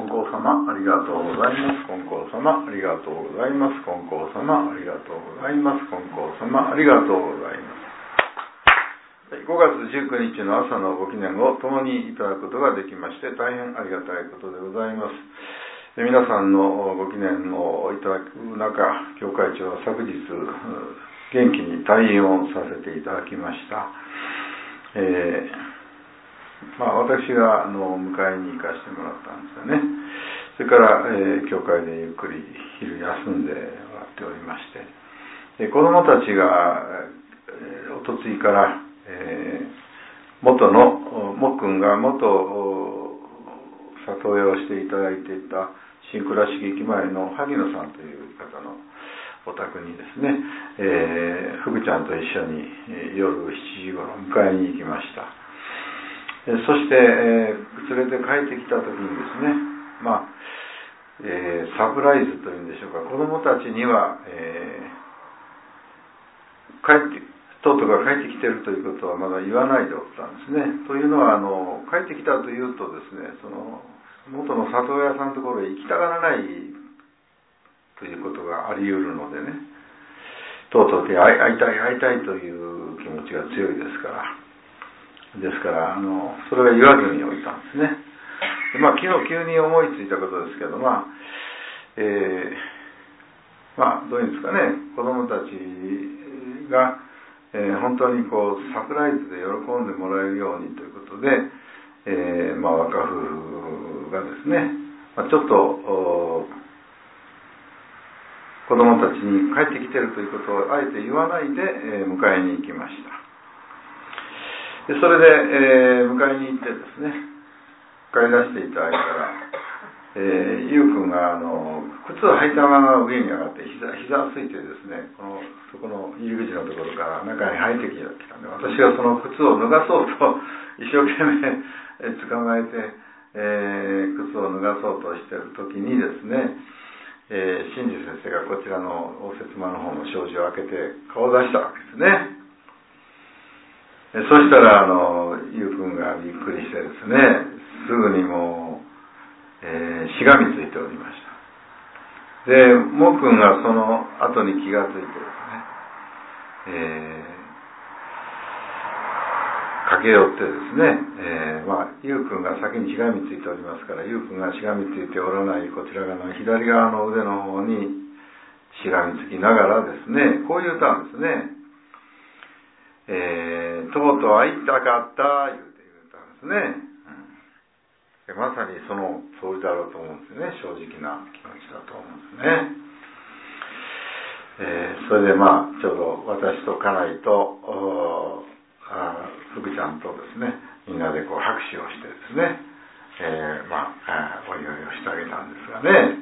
光様ありがとうございます。金光様ありがとうございます。金光様ありがとうございます。金光様ありがとうございます。5月19日の朝のご記念を共にいただくことができまして大変ありがたいことでございます。皆さんのご記念をいただく中、教会長は昨日元気に退院をさせていただきました。私が迎えに行かせてもらったんですよね。それから、教会でゆっくり昼休んでもらっておりまして、子供たちが、おとついから、もっくんが元里親をしていただいていた新倉敷駅前の萩野さんという方のお宅にですね、福ちゃんと一緒に夜7時頃迎えに行きました。そして、連れて帰ってきた時にですね、サプライズというんでしょうか、子どもたちには、とうとうが帰ってきているということはまだ言わないでおったんですね。というのは帰ってきたというとですね、その元の里親さんのところへ行きたがらないということがあり得るのでね、とうとう会いたいという気持ちが強いですから。それは言わずにおいたんですね。で昨日急に思いついたことですけど、どういうんですかね、子供たちが、本当にサプライズで喜んでもらえるようにということで、若夫婦がですね、ちょっと子供たちに帰ってきているということをあえて言わないで、迎えに行きました。でそれで、迎えに行ってですね、帰らせていただいたら、ゆうくんが靴を履いたまま上に上がって膝をついてですね、そこの入り口のところから中に入ってきたんで、私がその靴を脱がそうと一生懸命捕まえて、靴を脱がそうとしている時にですね、真治先生がこちらの応接間の方の障子を開けて顔を出したわけですね。そしたらゆうくんがびっくりしてですね、すぐにもう、しがみついておりました。でもっくんがその後に気がついてですね、駆け寄ってですね、ゆうくんが先にしがみついておりますから、ゆうくんがしがみついておらないこちら側の左側の腕の方にしがみつきながらですね、こう言ったんですね。とうとう会いたかった言うたんですね。まさにその通りだろうと思うんですよね。正直な気持ちだと思うんですね。それでちょうど私と家内と福ちゃんとですね、みんなで拍手をしてですね、お祝いをしてあげたんですがね、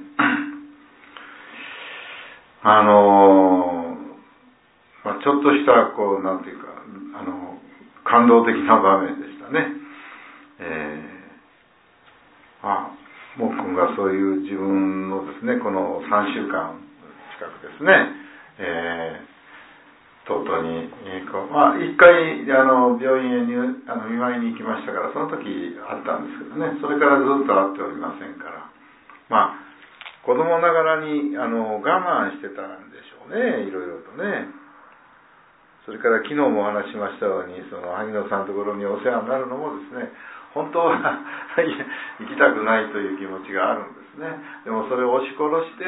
ちょっとしたなんていうか感動的な場面でしたね。もっくんがそういう自分のですね、この3週間近くですね、とうとうに一回病院へ見舞いに行きましたから、その時会ったんですけどね、それからずっと会っておりませんから、子供ながらに我慢してたんでしょうね、いろいろとね。それから昨日もお話ししましたように、その萩野さんのところにお世話になるのもですね、本当は行きたくないという気持ちがあるんですね。でもそれを押し殺して、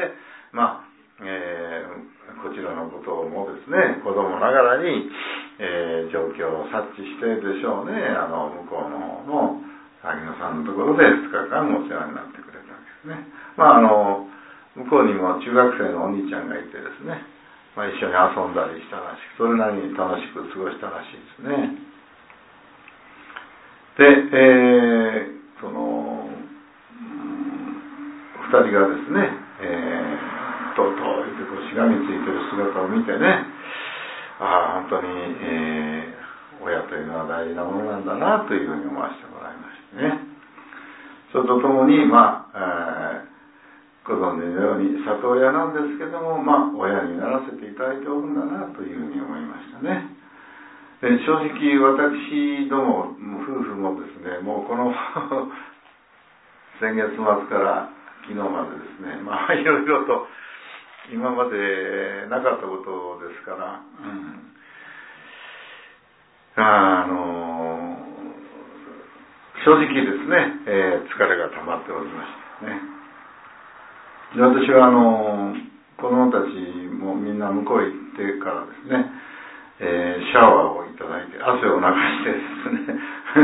こちらのこともですね、子供ながらに、状況を察知してでしょうね、向こうの方の萩野さんのところで2日間お世話になってくれたわけですね。向こうにも中学生のお兄ちゃんがいてですね、一緒に遊んだりしたらしく、それなりに楽しく過ごしたらしいですね。で、その2人がですね、とうとうしがみついている姿を見てね、本当に、親というのは大事なものなんだなというふうに思わせてもらいましてね。それとともに、ご存知のように里親なんですけども、親にならせていただいておるんだなというふうに思いましたね。で正直私ども夫婦もですね、もうこの先月末から昨日までですね、いろいろと今までなかったことですから、正直ですね、疲れが溜まっておりましたね。で、私は子供たちもみんな向こうへ行ってからですね、シャワーをいただいて汗を流してですね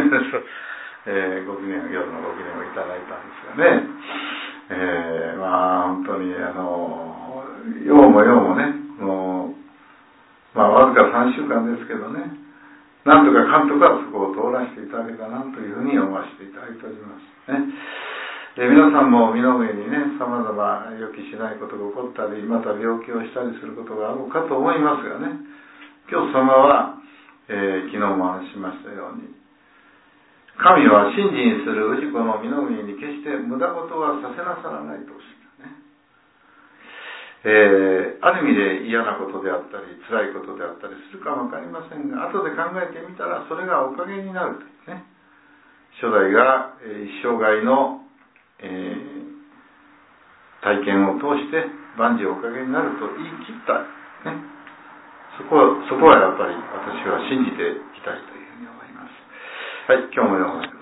ご機嫌、夜のご機嫌をいただいたんですがね、本当にようもね、もうわずか3週間ですけどね、なんとかかんとかそこを通らせていただけたなというふうに思わせていただいておりますね。皆さんも身の上にね、様々予期しないことが起こったり、また病気をしたりすることがあろうかと思いますがね、教祖様は、昨日もお話ししましたように、神は信心にする氏子の身の上に決して無駄事はさせなさらないとおっしゃったね。ある意味で嫌なことであったり辛いことであったりするかもわかりませんが、後で考えてみたらそれがおかげになるというね、初代が一生涯の、体験を通して万事おかげになると言い切った、ね、そこはやっぱり私は信じていきたいというふうに思います。はい、今日もよろしく。